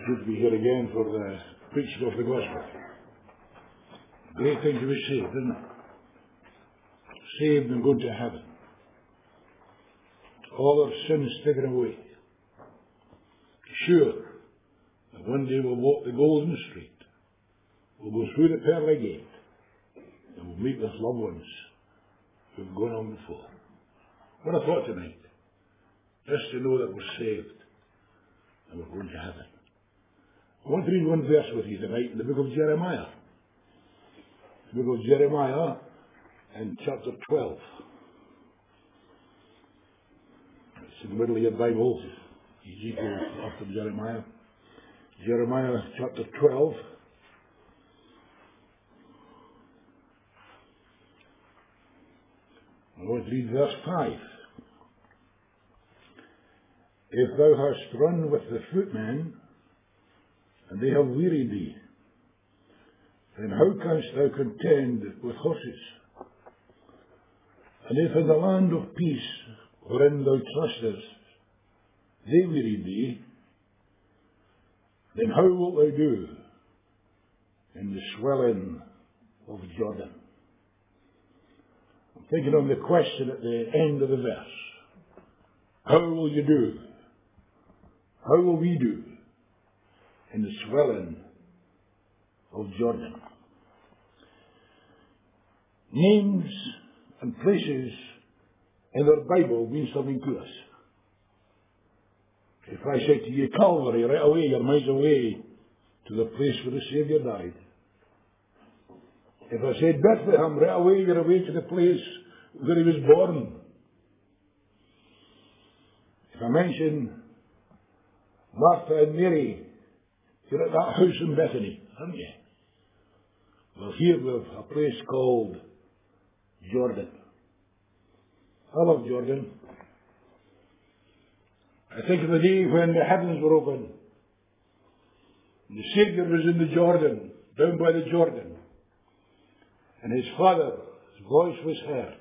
Good to be here again for the preaching of the gospel. Great thing to be saved, isn't it? Saved and going to heaven. All our sins taken away. Sure that one day we'll walk the golden street. We'll go through the pearly gate. And we'll meet with loved ones who've gone on before. What a thought tonight. Just to know that we're saved and we're going to heaven. I want to read one verse with you tonight in the book of Jeremiah. The book of Jeremiah and chapter 12. It's in the middle of your Bible. Ezekiel after Jeremiah. Jeremiah chapter 12. I want to read verse 5. If thou hast run with the footmen, and they have wearied thee, then how canst thou contend with horses? And if in the land of peace, wherein thou trustest, they wearied thee, then how wilt thou do in the swelling of Jordan? I'm thinking on the question at the end of the verse. How will you do? How will we do in the swelling of Jordan? Names and places in our Bible mean something to us. If I say to you Calvary, right away, you're miles away to the place where the Saviour died. If I said Bethlehem, right away, you're away to the place where he was born. If I mention Martha and Mary, you're at that house in Bethany, aren't you? Well, here we have a place called Jordan. I love Jordan. I think of the day when the heavens were open. And the Saviour was in the Jordan, down by the Jordan. And his Father's voice was heard.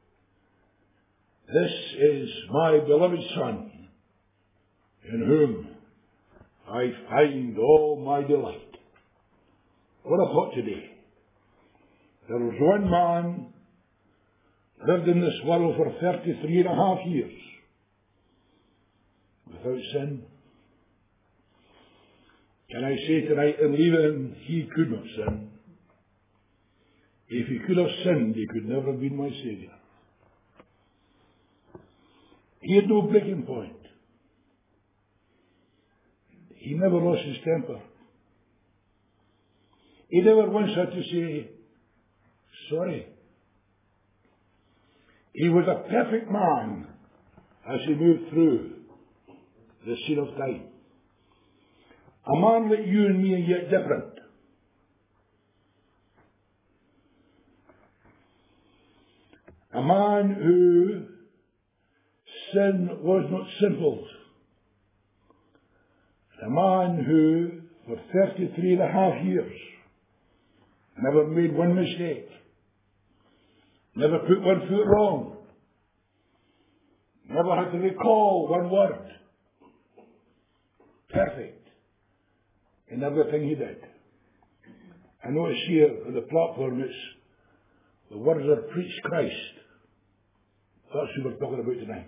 This is my beloved Son, in whom I find all my delight. What a thought today. There was one man lived in this world for 33 and a half years without sin. Can I say tonight, in leaving, he could not sin. If he could have sinned, he could never have been my Saviour. He had no breaking point. He never lost his temper. He never once had to say, sorry. He was a perfect man as he moved through the scene of time. A man like you and me, and yet different. A man who sin was not simple. A man who, for 33 and a half years, never made one mistake, never put one foot wrong, never had to recall one word. Perfect in everything he did. I notice here on the platform it's the words are preach Christ. That's who we're talking about tonight.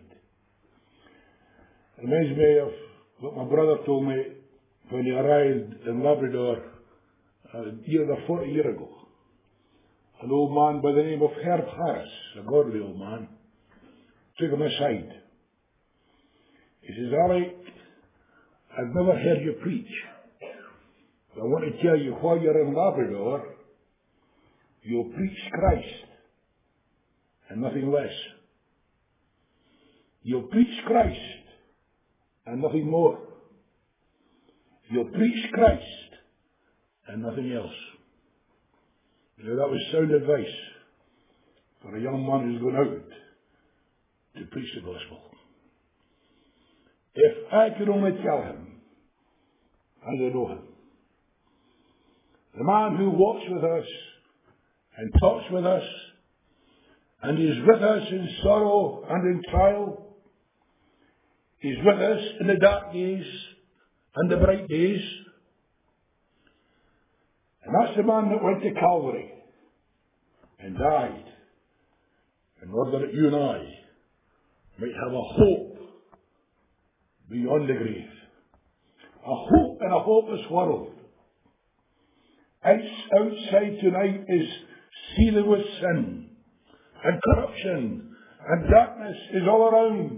It reminds me of what my brother told me when he arrived in Labrador a year or 40 years ago. An old man by the name of Herb Harris, a godly old man, took him aside. He says, Alec, I've never heard you preach. But I want to tell you, while you're in Labrador, you'll preach Christ and nothing less. You'll preach Christ and nothing more. You'll preach Christ and nothing else. You know, that was sound advice for a young man who's going out to preach the gospel. If I could only tell him, as I know him, the man who walks with us and talks with us and is with us in sorrow and in trial, He's with us in the dark days and the bright days. And that's the man that went to Calvary and died in order that you and I might have a hope beyond the grave. A hope in a hopeless world. Outside tonight is seething with sin and corruption and darkness is all around.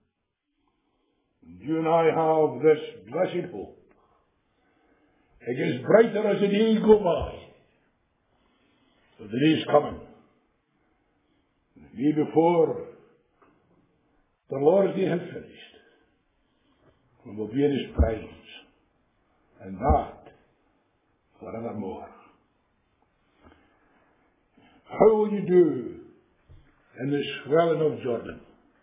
You and I have this blessed hope. It gets brighter as the days go by. So the day is coming. The day before the Lord's Day has finished, we will be in His presence, and that forevermore. How will you do in the swelling of Jordan?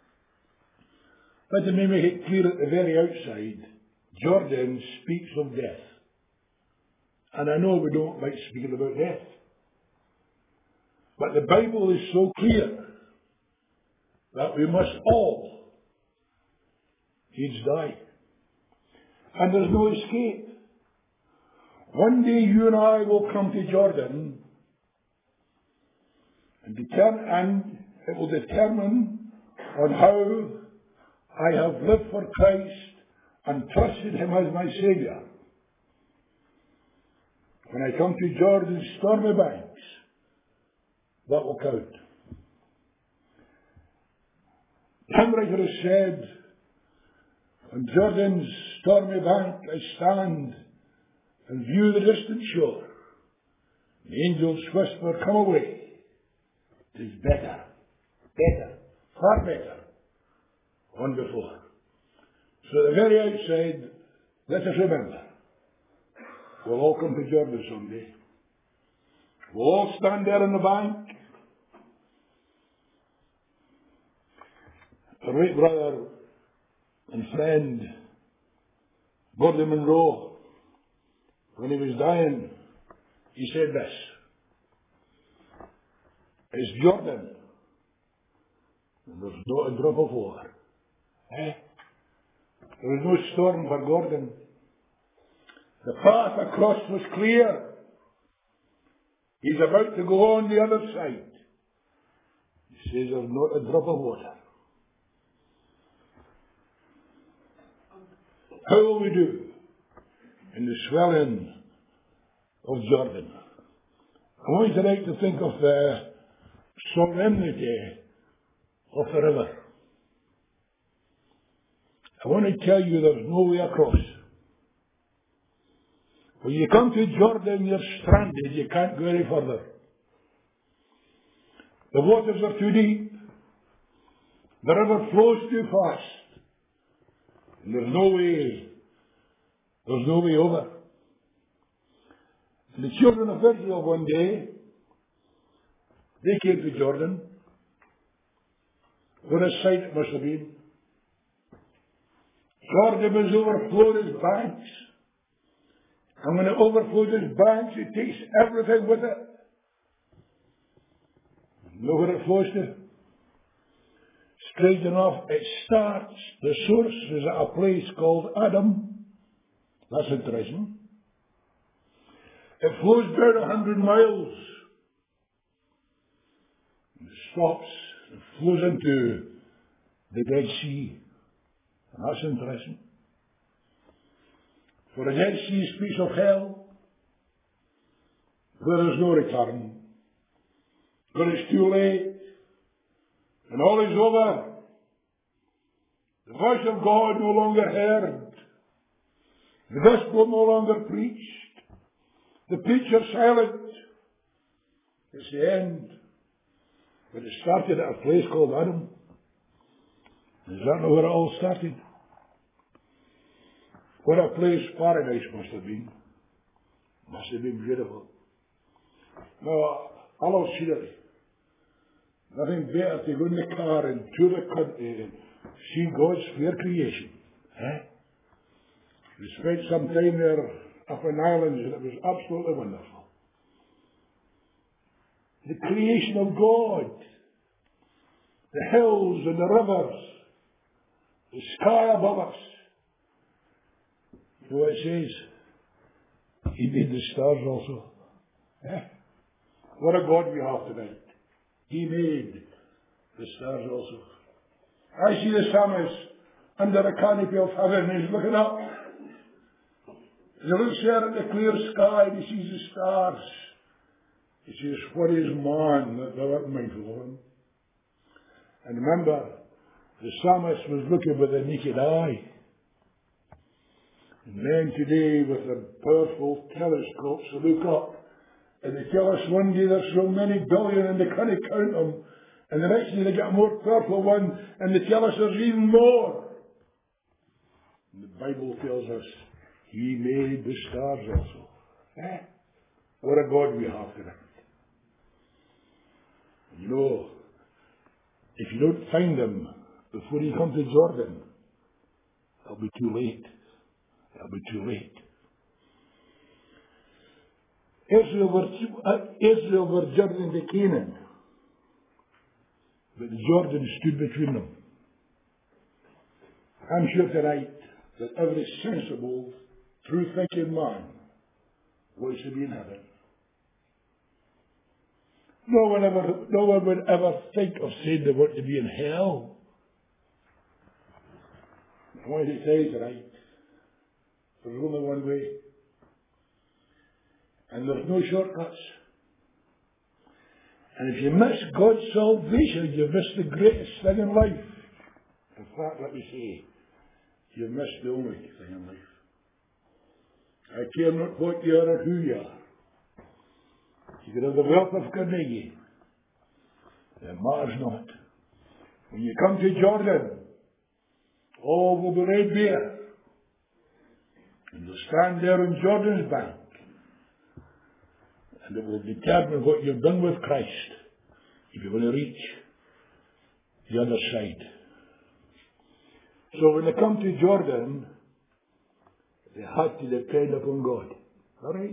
Let me make it clear at the very outside, Jordan speaks of death. And I know we don't like speaking about death. But the Bible is so clear that we must all needs die. And there's no escape. One day you and I will come to Jordan and it will determine on how I have lived for Christ and trusted Him as my Saviour. When I come to Jordan's stormy banks, that will count. The hymn writer has said, on Jordan's stormy bank I stand and view the distant shore. The angels whisper, come away. 'Tis better, far better, on before. So at the very outside, let us remember, we'll all come to Jordan someday. We'll all stand there on the bank. A great brother and friend, Gordon Munro, when he was dying, he said this, it's Jordan, and there's not a drop of water. There was no storm for Gordon. The path across was clear. He's about to go on the other side. He says there's not a drop of water. How will we do in the swelling of Jordan? I want you tonight to think of the solemnity of the river. I want to tell you there's no way across. When you come to Jordan, you're stranded. You can't go any further. The waters are too deep. The river flows too fast. And there's no way over. And the children of Israel one day, they came to Jordan. What a sight it must have been. Jordan was overflowed its banks. And when it overflows its banks, it takes everything with it. You know where it flows to? Strange enough, it starts, the source is at a place called Adam. That's interesting. It flows about 100 miles. And it stops, it flows into the Dead Sea. And that's interesting. For the Dead Sea speaks of hell, where there is no return, where it's too late, and all is over. The voice of God no longer heard. The gospel no longer preached. The preacher silent. It's the end. But it started at a place called Adam. Does that know where it all started? What a place paradise must have been. Must have been beautiful. Now, I love scenery. Nothing better to go in the car and tour the country and see God's fair creation. We spent some time there up in Ireland and it was absolutely wonderful. The creation of God. The hills and the rivers. The sky above us. You know what it says? He made the stars also. Eh? What a God we have tonight. He made the stars also. I see the psalmist under the canopy of heaven. He's looking up. As he looks there at the clear sky, he sees the stars. He says, what is man that thou art mindful of him? And remember, the psalmist was looking with the naked eye. And men today, with their powerful telescopes, they look up and they tell us one day there's so many billion and they can't count them. And the next day they get a more powerful one and they tell us there's even more. And the Bible tells us He made the stars also. What a God we have tonight. You know, if you don't find them before you come to Jordan, it'll be too late. It'll be too late. Israel were journeying to Canaan, but the Jordan stood between them. I'm sure tonight that every sensible, true-thinking man wants to be in heaven. No one would ever think of saying they want to be in hell. I want to tell you tonight, there's only one way. And there's no shortcuts. And if you miss God's salvation, you've missed the greatest thing in life. In fact, let me say, you've missed the only thing in life. I care not what you are or who you are. You can have the wealth of Carnegie. It matters not. When you come to Jordan, all will be laid bare. And you'll stand there on Jordan's bank. And it will determine what you've done with Christ if you're going to reach the other side. So when they come to Jordan, they had to depend upon God. All right?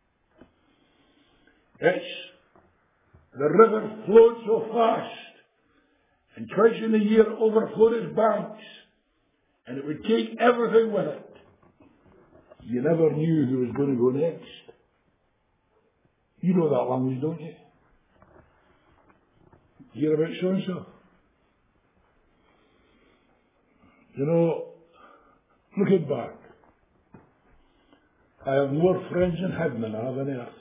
The river flowed so fast, and twice in a year overflowed its banks, and it would take everything with it. You never knew who was going to go next. You know that language, don't you? You hear about so-and-so? You know, looking back, I have more friends in heaven than I have on earth.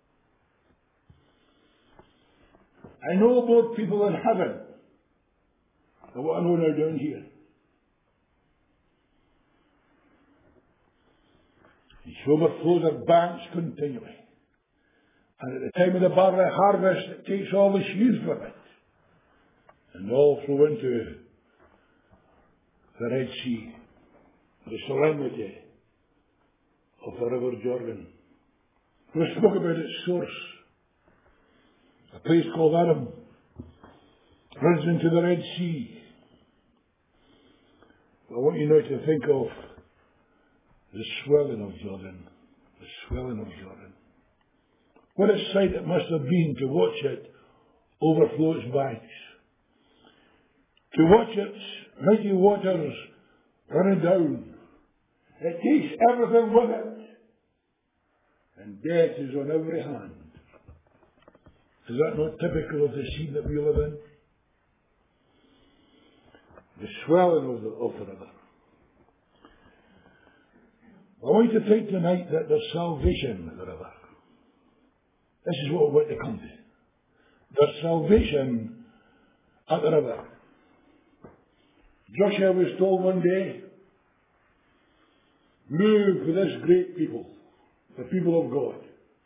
I know more people in heaven than what I know now down here. It overflows our banks continually. And at the time of the barley harvest, it takes all the sheaves with it. And all flow into the Red Sea, the solemnity of the River Jordan. We spoke about its source. A place called Adam runs into the Red Sea. I want you now to think of the swelling of Jordan. The swelling of Jordan. What a sight it must have been to watch it overflow its banks. To watch its mighty waters running down. It takes everything with it. And death is on every hand. Is that not typical of the scene that we live in? The swelling of the river. I want you to think tonight that there's salvation in the river. This is what we're going to come to. There's salvation at the river. Joshua was told one day, move with this great people, the people of God.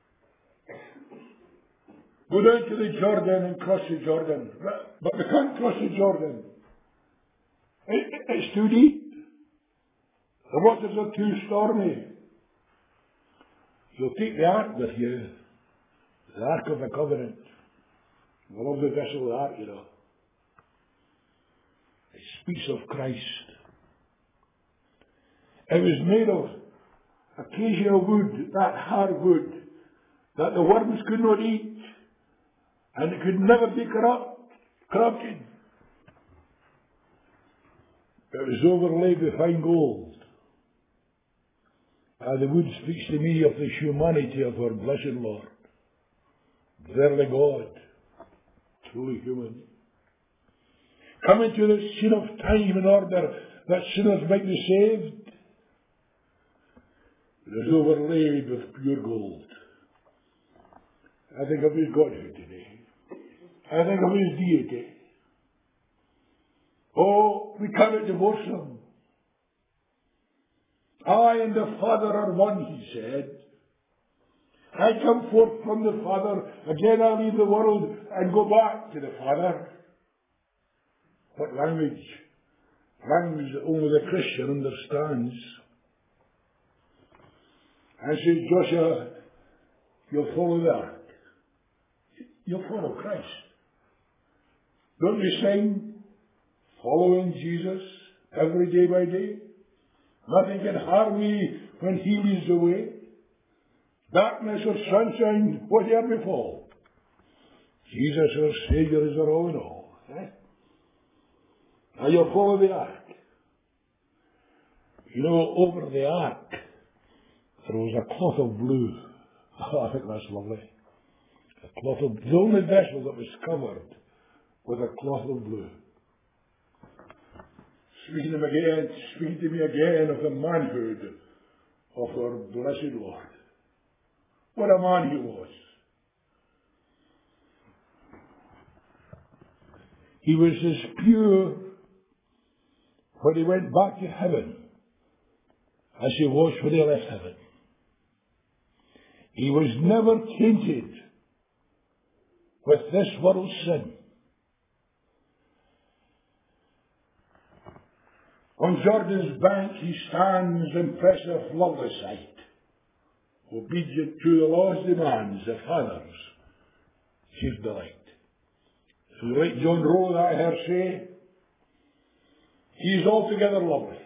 Go down to the Jordan and cross the Jordan. But they can't cross the Jordan. It's too deep. The waters are too stormy. You'll take the ark with you. The Ark of the Covenant. I love the vessel of the ark, you know. It speaks of Christ. It was made of acacia wood, that hard wood, that the worms could not eat, and it could never be corrupted. It was overlaid with fine gold. The wood speaks to me of the humanity of our blessed Lord. Verily God, truly human. Coming to the scene of time in order that sinners might be saved. It is overlaid with pure gold. I think of his Godhead today. I think of his deity. Oh, we cannot divorce them. I and the Father are one, he said. I come forth from the Father. Again I leave the world and go back to the Father. What language? Language that only the Christian understands. And says, Joshua, you'll follow the ark. You'll follow Christ. Don't you sing, following Jesus every day by day? Nothing can harm me when he leads the way. Darkness or sunshine, whatever befall. Jesus, our Saviour, is our all in all. Now you'll follow the ark. You know, over the ark, there was a cloth of blue. Oh, I think that's lovely. A cloth of, the only vessel that was covered with a cloth of blue. Speaking to me again of the manhood of our blessed Lord. What a man he was. He was as pure when he went back to heaven as he was when he left heaven. He was never tainted with this world's sin. On Jordan's bank he stands, impressive, lovely sight, obedient to the law's demands, the Father's chief delight. So like John Rowe that I heard say, he is altogether lovely.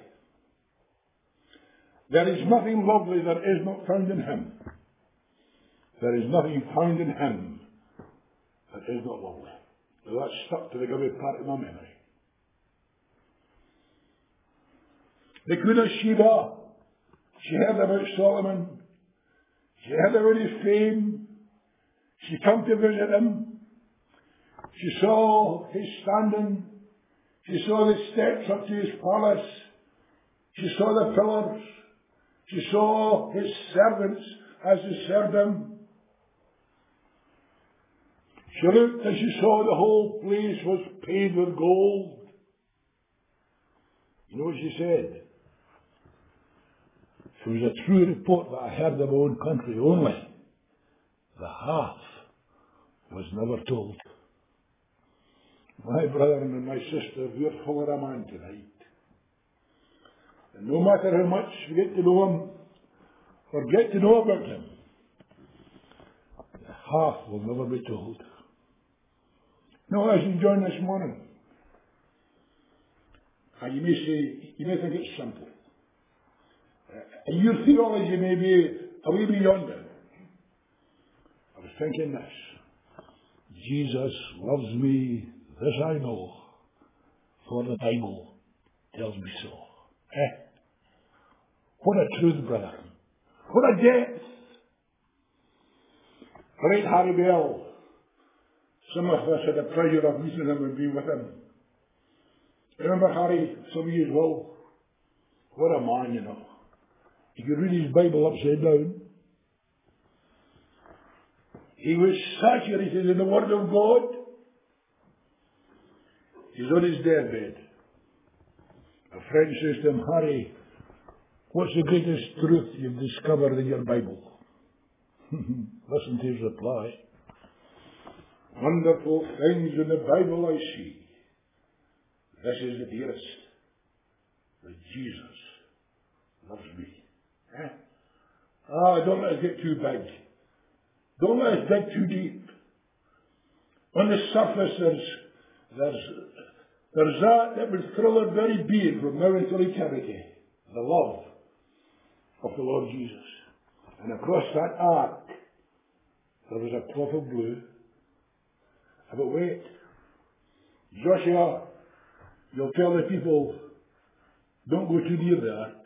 There is nothing lovely that is not found in him. There is nothing found in him that is not lovely. So that's stuck to the good part of my memory. The Queen of Sheba, she heard about Solomon. She heard about his fame. She came to visit him. She saw his standing. She saw the steps up to his palace. She saw the pillars. She saw his servants as they served him. She looked and she saw the whole place was paved with gold. You know what she said? It was a true report that I heard of my own country only. The half was never told. My brother and my sister, we're full of a man tonight. And no matter how much we get to know him, or get to know about him, the half will never be told. Now, as you join this morning, and you may say, you may think it's simple. And your theology may be a wee beyond it. I was thinking this. Jesus loves me, this I know, for the Bible tells me so. What a truth, brother. What a depth. Great Harry Bell. Some of us had the pleasure of meeting him and being with him. Remember Harry? Some of you will. What a man, you know. He could read his Bible upside down. He was saturated in the Word of God. He's on his deathbed. A friend says to him, Harry, what's the greatest truth you've discovered in your Bible? Listen to his reply. Wonderful things in the Bible I see. This is the dearest, that Jesus loves me. Don't let us get too big. Don't let us dig too deep. On the surface there's that would thrill our very being from now until eternity. The love of the Lord Jesus. And across that ark there was a cloth of blue. But wait, Joshua, you'll tell the people, don't go too near the ark.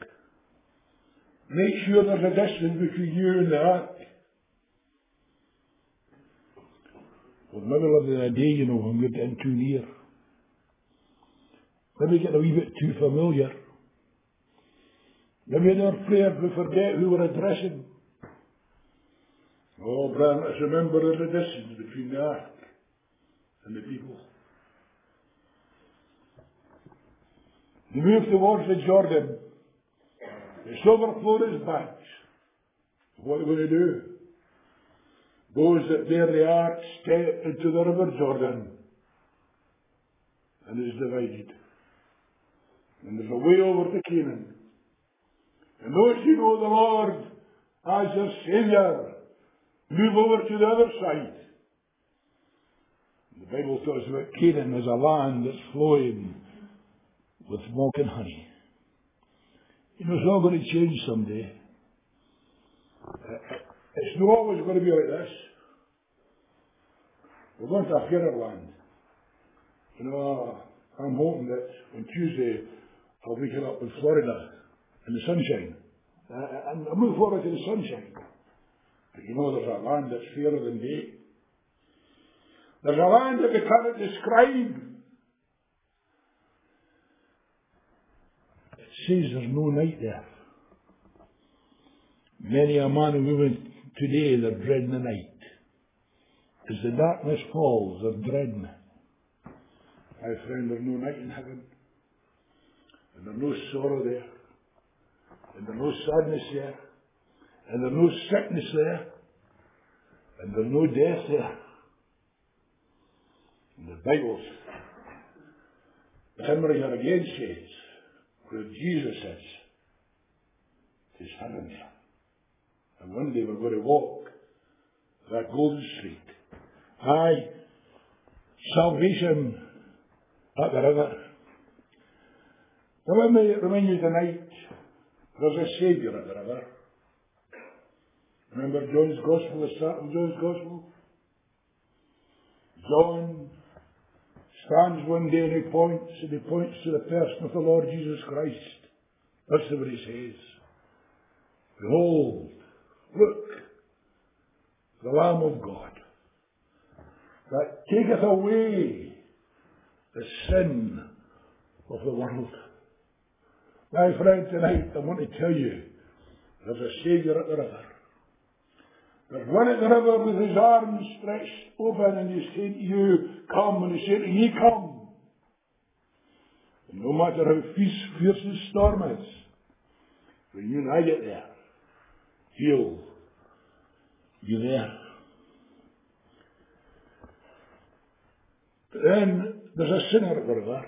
Make sure there's a distance between you and the ark. Well, middle of the day, you know, when we're getting too near. Maybe get a wee bit too familiar. Maybe in our prayers we forget who we're addressing. Oh, brethren, let's remember the distance between the ark and the people. They moved towards the Jordan. It's overflowed its banks. What are we going to do? Those that bear the ark step into the river Jordan, and it's divided. And there's a way over to Canaan. And those who know the Lord as their Saviour move over to the other side. The Bible talks about Canaan as a land that's flowing with milk and honey. You know, it's not going to change someday. It's not always going to be like this. We're going to a fairer land. You know, I'm hoping that on Tuesday I'll wake up in Florida in the sunshine. I'm looking forward to the sunshine. But you know, there's a land that's fairer than day. There's a land that we cannot describe. It says there's no night there. Many a man and woman today, they're dreading the night. As the darkness falls, they're dreading it. My friend, there's no night in heaven. And there's no sorrow there. And there's no sadness there. And there's no sickness there. And there's no death there. And the Bible, the hymn writer again says, where Jesus is, it is heaven there. And one day we're going to walk that golden street. Aye, salvation at the river. Now let me remind you tonight, there's a Saviour at the river. Remember John's Gospel, the start of John's Gospel? John stands one day and he points to the person of the Lord Jesus Christ. That's what he says. Behold, look, the Lamb of God, that taketh away the sin of the world. My friend, tonight I want to tell you, there's a Saviour at the river. There's one at the river with his arms stretched open and he's saying to you, come, and he's saying to me, come. And no matter how fierce the storm is, when you and I get there, he'll be there. But then there's a sinner at the river.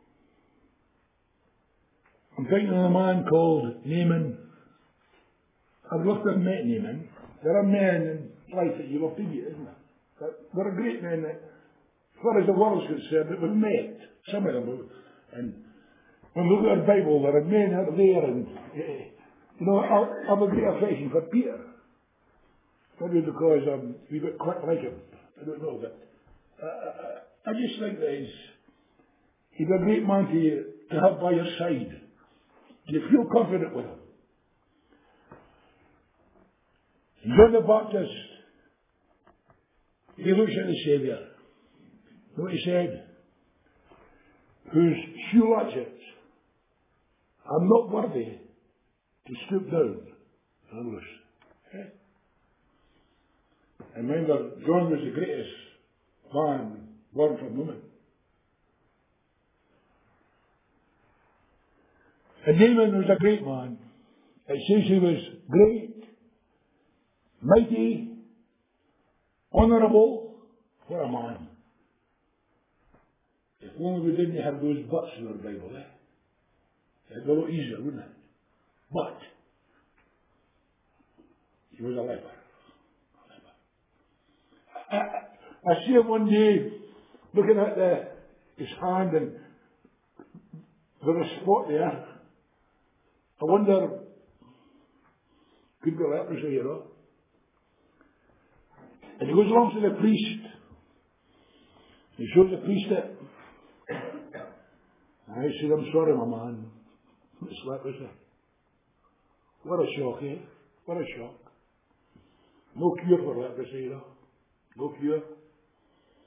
I'm thinking of a man called Naaman. I've looked and met Naaman. There are men in life that you love to meet, isn't there? But there are great men that, as far as the world's concerned, that we've met. Some of them. And when we look at the Bible, there are men out there, and you know, I have a great affection for Peter. Maybe because I'm a bit quick like him. I don't know, but I just think that he's a great man to have by your side. You feel confident with him. John the Baptist, he looks at the Saviour. You know what he said? Whose shoe latchets I'm not worthy to stoop down and unloose. Okay? And remember, John was the greatest man born from woman. And Naaman was a great man. It says he was great, mighty, honourable. What a man. If only we didn't have those buts in our Bible, it'd be a lot easier, wouldn't it? But he was a leper. I see him one day looking at his hand, and there's a spot there. I wonder, could be leprosy, you know? And he goes along to the priest. He shows the priest it. And I said, I'm sorry, my man. It's leprosy. What a shock, eh? What a shock. No cure for leprosy, you know? No cure.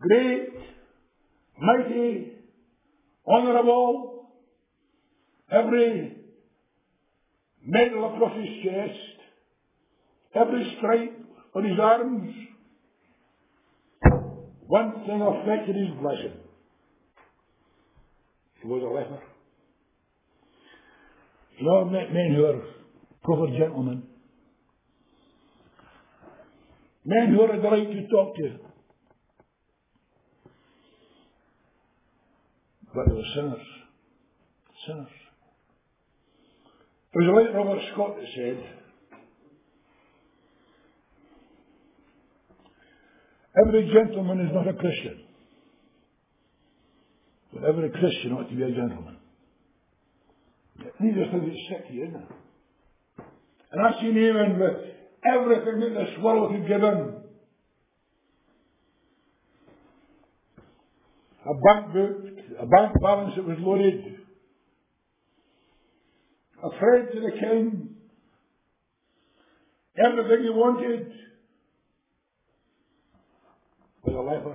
great, mighty, honourable, every medal across his chest, every stripe on his arms. One thing affected his blessing. He was a leper. You know, I've met men who are proper gentlemen. Men who are a delight to talk to. But they were sinners. Sinners. There was a late Robert Scott that said, every gentleman is not a Christian, but every Christian ought to be a gentleman. These are things that stick to you, isn't it? And I've seen Naaman with everything that this world could give him. A bank book, a bank balance that was loaded, a friend to the king, everything he wanted. But a leper.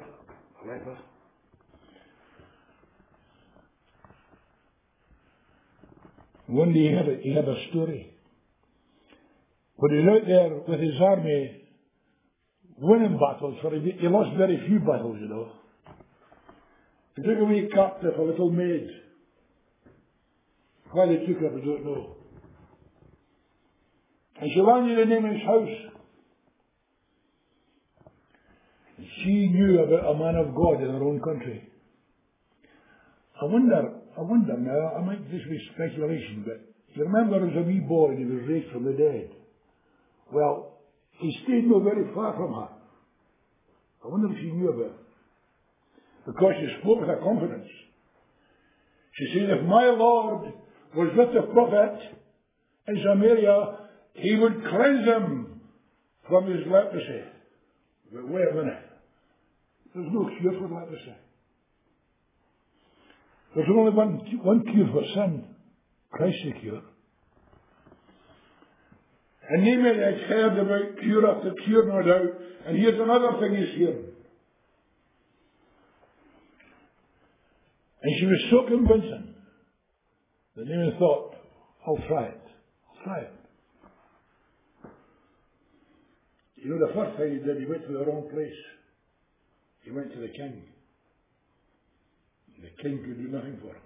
One day he had a story. When he was out there with his army winning battles, for he lost very few battles, you know. He took away captive a little maid. Why they took her, I don't know. And she landed in Naaman's house. And she knew about a man of God in her own country. I wonder now, I might just be speculation, but you remember as a wee boy and he was raised from the dead? Well, he stayed not very far from her. I wonder if she knew about it. Because she spoke with her confidence. She said, if my Lord was with the prophet in Samaria, he would cleanse him from his leprosy. But wait a minute. There's no cure for leprosy. There's only one cure for sin. Christ's the cure. And Naaman had heard about cure after cure, no doubt. And here's another thing he's hearing. And she was so convincing that Naaman thought, I'll try it. You know, the first thing he did, he went to the wrong place. He went to the king. The king could do nothing for him.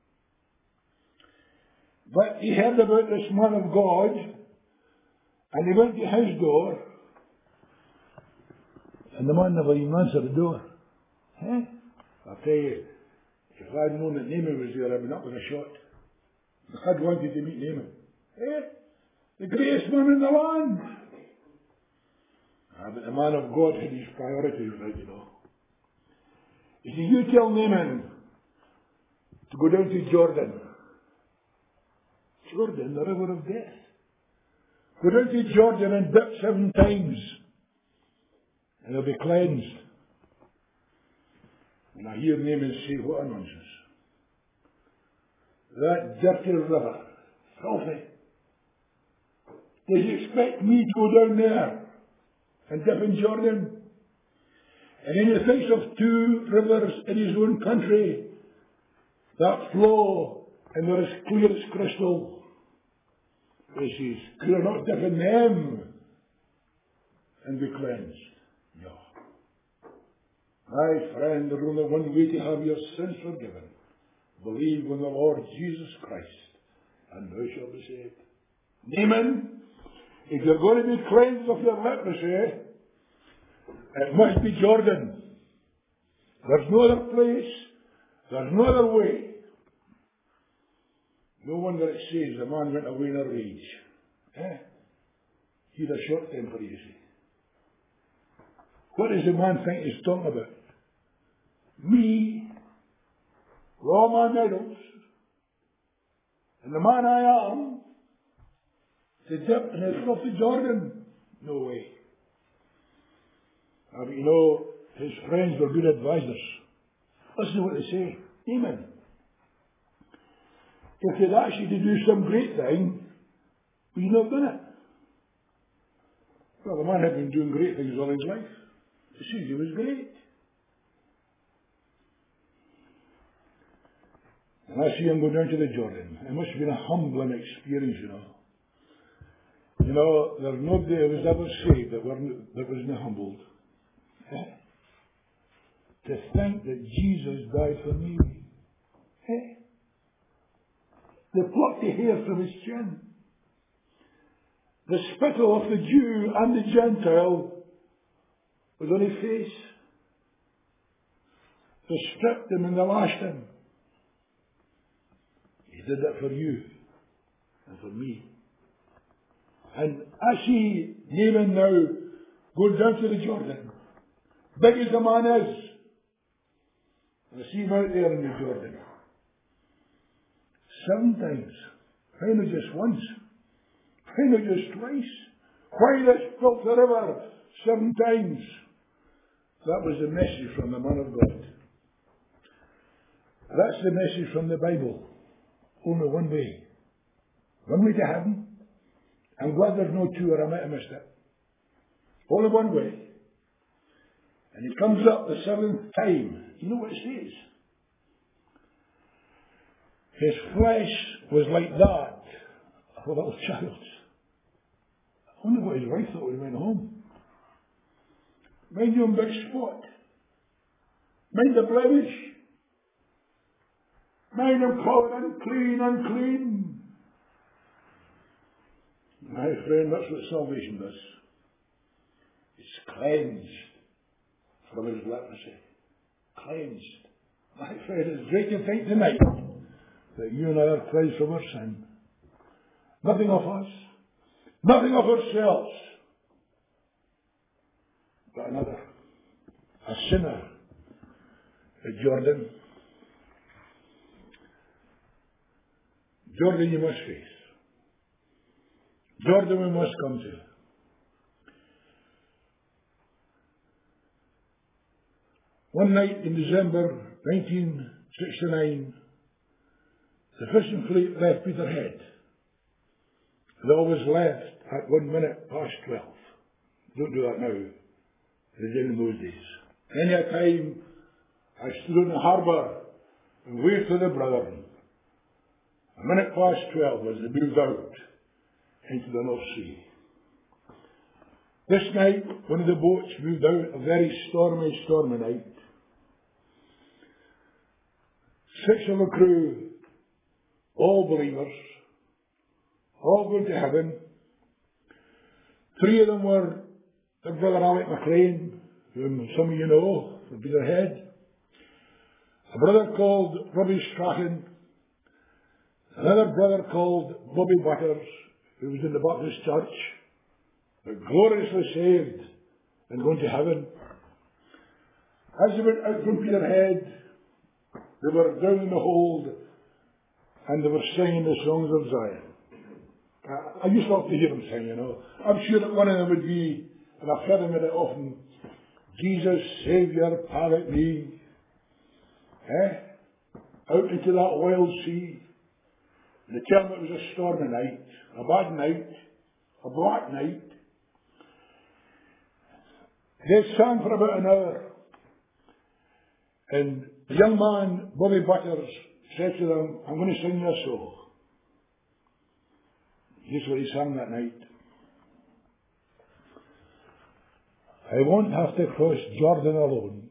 But he heard about this man of God, and he went to his door, and the man never even answered the door. I'll tell you, if I'd known that Naaman was there, I'd been up with a shot. I'd wanted to meet Naaman. The greatest man in the land. But the man of God had his priorities right, you know. He said, you tell Naaman to go down to Jordan. Jordan, the river of death. Go down to Jordan and dip 7 times, and he'll be cleansed. And I hear Naaman say, what a nonsense. That dirty river, filthy. Does he expect me to go down there and dip in Jordan? And in the face of 2 rivers in his own country that flow and they're as clear as crystal, he says, could I not dip in them and be cleansed? No. My friend, there's only one way to have your sins forgiven. Believe in the Lord Jesus Christ, and thou shalt be saved. Naaman, if you're going to be cleansed of your leprosy, it must be Jordan. There's no other place. There's no other way. No wonder it says the man went away in a rage. He had a short temper, you see. What does the man think he's talking about? Me, with all my medals, and the man I am, to dip in the flood of Jordan? No way. But you know, his friends were good advisors. Listen to what they say. Naaman, if they'd asked you to do some great thing, would you not have done it? Well, the man had been doing great things all his life. It says he was great. And I see him go down to the Jordan. It must have been a humbling experience, you know. You know, there's nobody who was ever saved that wasn't humbled. To think that Jesus died for me. They plucked the hair from his chin. The spittle of the Jew and the Gentile was on his face. They stripped him and they lashed him. He did that for you and for me. And I see Naaman now going down to the Jordan. Big as the man is. I see him out there in the Jordan. 7 times. Why not just once? Why not just twice? Why this filthy river 7 times? That was the message from the man of God. That's the message from the Bible. Only one way. One way to heaven. I'm glad there's no 2 or I might have missed it. Only one way. And he comes up the 7th time. You know what it says? His flesh was like that of a little child. I wonder what his wife thought when he went home. Mind your big spot. Mind the blemish. Mind him calling unclean, unclean. My friend, that's what salvation does. It's cleansed from his leprosy. Cleansed. My friend, it's great to think tonight that you and I are cleansed from our sin. Nothing of us. Nothing of ourselves. But another. A sinner at Jordan. Jordan you must face. Jordan we must come to. One night in December 1969, the fishing fleet left Peterhead. They always left at 1 minute past 12. Don't do that now. They did in those days. Many a time I stood in the harbour and waited for the brethren. 1 minute past 12 as they moved out into the North Sea. This night, one of the boats moved out, a very stormy night. 6 of the crew, all believers, all going to heaven. 3 of them were their brother Alec McLean, whom some of you know from Peterhead. A brother called Robbie Strachan. Another brother called Bobby Butters, who was in the Baptist church, but gloriously saved and going to heaven. As they went out from Peterhead, they were down in the hold and they were singing the songs of Zion. I used to love to hear them sing, you know. I'm sure that one of them would be, and I've heard them in it often, Jesus, Saviour, pilot me. Out into that wild sea. And they tell me it was a stormy night, a bad night, a black night. They sang for about an hour. And the young man, Bobby Butters, said to them, I'm going to sing you a song. Here's what he sang that night. I won't have to cross Jordan alone.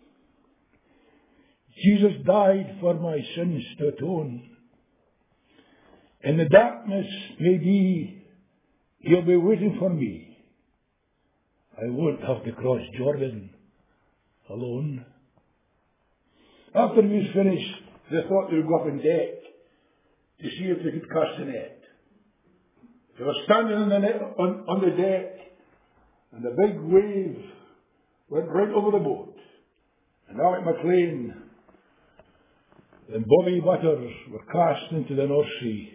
Jesus died for my sins to atone. In the darkness, maybe he'll be waiting for me. I won't have to cross Jordan alone. After we was finished, they thought they would go up on deck to see if they could cast the net. They were standing on the, on the deck, and the big wave went right over the boat. And Alec McLean and Bobby Butters were cast into the North Sea.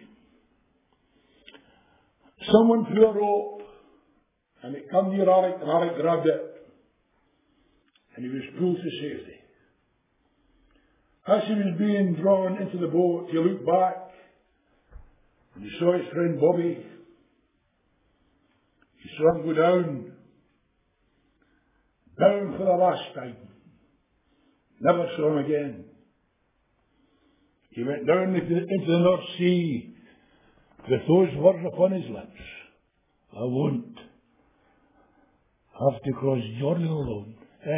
Someone threw a rope, and it came near Alec, and Alec grabbed it, and he was pulled to safety. As he was being drawn into the boat, he looked back, and he saw his friend Bobby. He saw him go down for the last time. Never saw him again. He went down into the North Sea with those words upon his lips. I won't have to cross Jordan alone.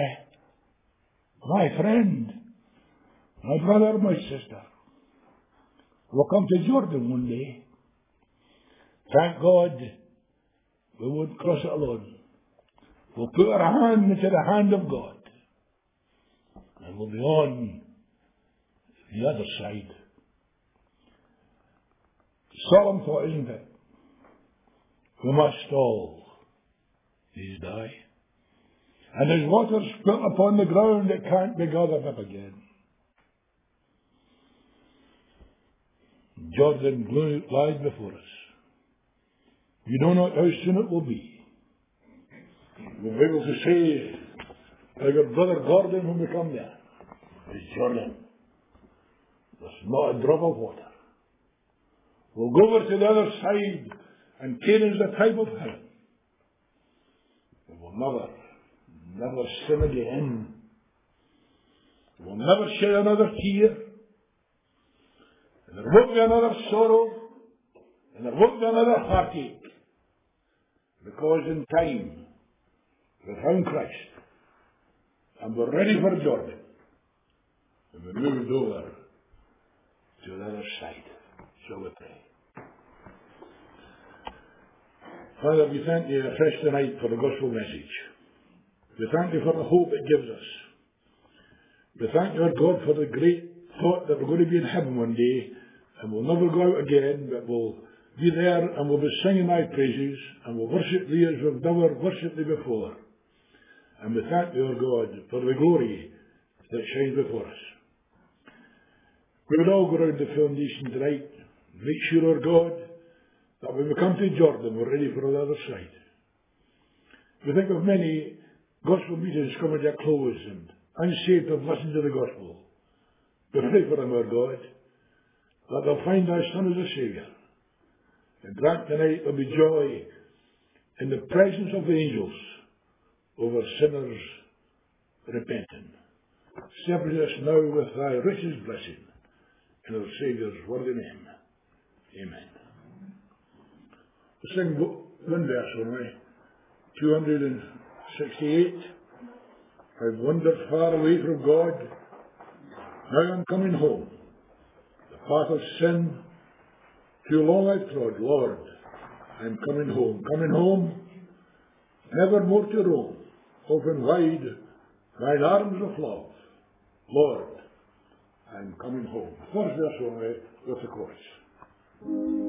My friend, my brother, my sister, we'll come to Jordan one day. Thank God we won't cross it alone. We'll put our hand into the hand of God, and we'll be on the other side. Solemn thought, isn't it? We must all needs die. And as water spilt upon the ground, it can't be gathered up again. Jordan lies before us. We know not how soon it will be. We'll be able to say, like our brother Gordon when we come there, it's Jordan. There's not a drop of water. We'll go over to the other side, and Canaan's the type of heaven. And we'll never sin again. We'll never shed another tear. And there won't be another sorrow. And there won't be another heartache. Because in time, we found Christ. And we're ready for Jordan. And we moved over to the other side. Shall we pray? Father, we thank you afresh tonight for the gospel message. We thank you for the hope it gives us. We thank you, our God, for the great thought that we're going to be in heaven one day, and we'll never go out again, but we'll be there and we'll be singing thy praises, and we'll worship thee as we've never worshipped thee before. And we thank you, our God, for the glory that shines before us. We would all go round the foundation tonight, make sure, our God, that when we come to Jordan, we're ready for the other side. We think of many gospel meetings coming to a close, and unsaved have listened to the gospel. We pray for them, our God, that they'll find thy Son as a Saviour. And grant tonight there'll be joy in the presence of the angels over sinners repenting. Separate us now with thy richest blessing in our Saviour's worthy name. Amen. We'll sing one verse only, 268. I've wandered far away from God. Now I'm coming home. The path of sin too long I've trod. Lord, I'm coming home. Coming home, never more to roam. Open wide thine arms of love. Lord, I'm coming home. First verse only with the chorus.